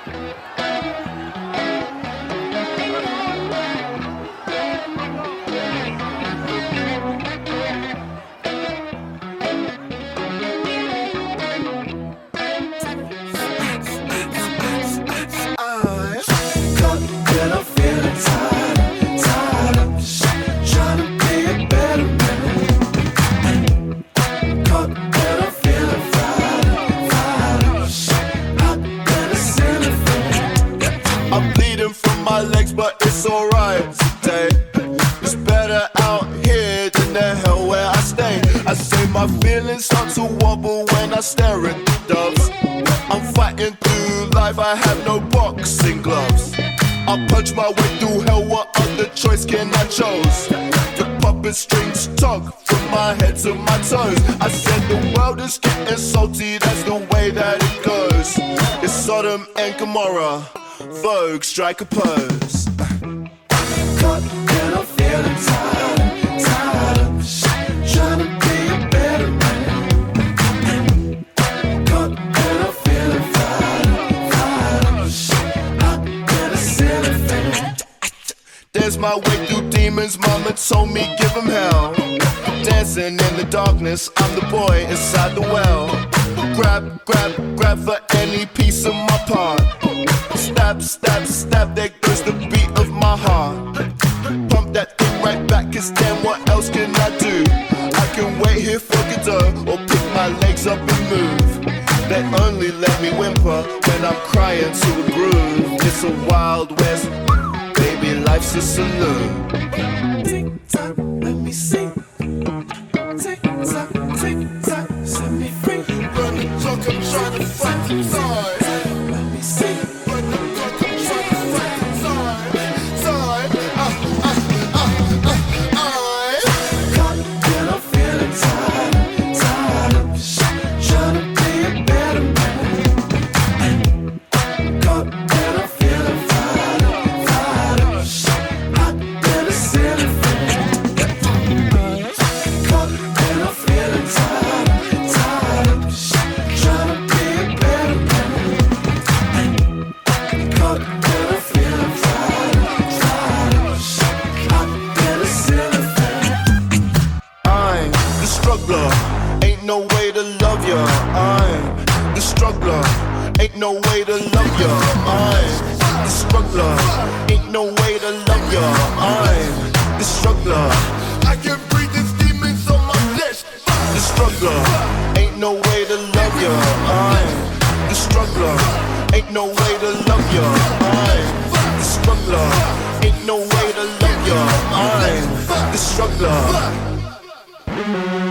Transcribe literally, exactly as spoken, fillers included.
My feelings start to wobble when I stare at the doves. I'm fighting through life, I have no boxing gloves. I punch my way through hell, what other choice can I choose? The puppet strings tug from my head to my toes. I said the world is getting salty, that's the way that it goes. It's Sodom and Gomorrah, Vogue, strike a pose. Caught and I'm feeling tired, tired of trying to be a better man. Caught and I'm feeling fired, fired of I've been a silly fan. There's my way through demons, mama told me give them hell. Dancing in the darkness, I'm the boy inside the well. Grab, grab, grab for any piece of my part. Stab, stab, stab, there goes the beat of my heart. Pump that thing right back, cause then what else can I do? I can wait here for Godot, or pick my legs up and move. They only let me whimper when I'm crying to a groove. It's a wild west, baby, life's a saloon. Tick tock, let me see. Tick tock, tick tock, set me free. Run the clock, I'm trying to fight the time. Let me see. Run the clock, I'm trying to fight the time. Time, ah, ah, ah, ah, ah. Caught and I'm feeling tired, tired of trying to be a better man. Caught and I'm feeling fired, fired of I've been a silly fan. Caught and I'm feeling tired, tired of trying to be a better man. Caught and I'm feeling fired, fired of I've been a silly fan. I'm the struggler, ain't no way to love ya. I'm the struggler, ain't no way to love ya. I'm the struggler, ain't no way to love ya. I'm the struggler, I can breathe these demons on my flesh. The struggler, ain't no way to love ya. I'm the struggler, ain't no way to love ya. I'm the struggler, ain't no way to love ya. I'm the struggler.